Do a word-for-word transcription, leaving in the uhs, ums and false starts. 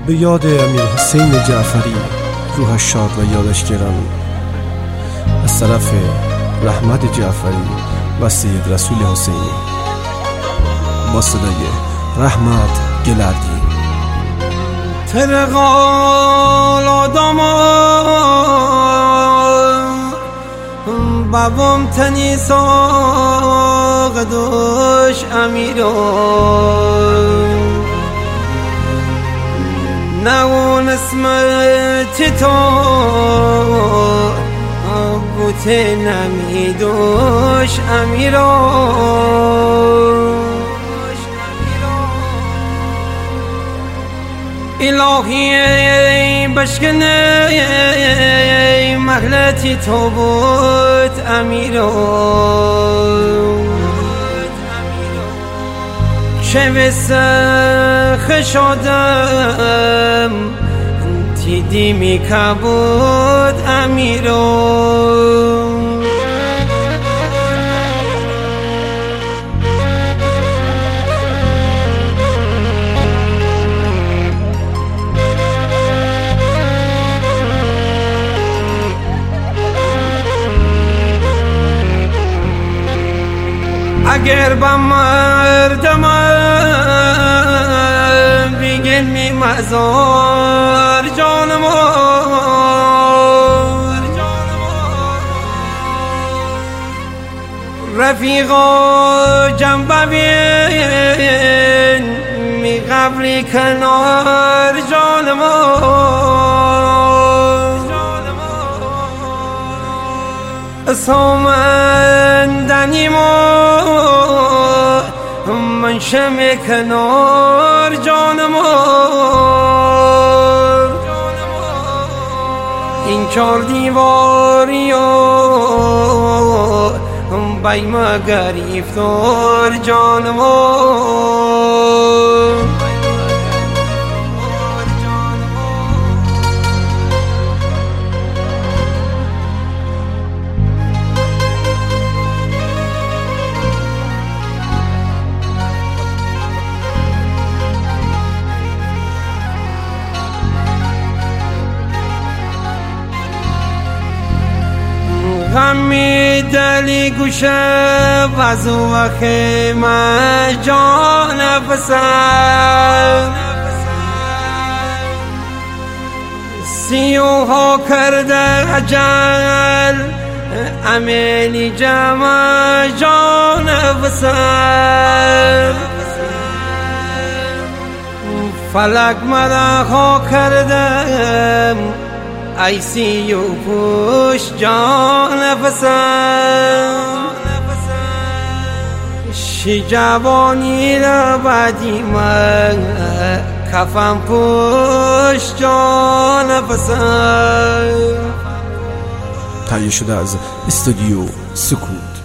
به یاد امیر حسین جعفری، روحش شاد و یادش گرامی. از طرف رحمت جعفری و سید رسول حسینی با صدای رحمت گلردی. ترقال آدم بابم تنی ساق دوش امیرو نون اسمت تو بوت نمیدوش امیرو الهی بشکنه مهلتی تو بود امیرو چه وسخ شدم دیدی می کبود امیرو اگر با مردم بیگل می مزار جانم رفیقا جنبه بین می قبری کنار جانم سامندنی ما من شم کنار جانم این چار دیواری و بیم گریفتار جانم غمی دلی گوشه وزو و خیمه جان پسر سیوها کرده اجل امیلی جمع جان پسر فلک مدخا کردم ای سی و پوش جان پسر شی جوانی را بدی من کفن پوش جان پسر. تهیه شده از استودیو سکوت.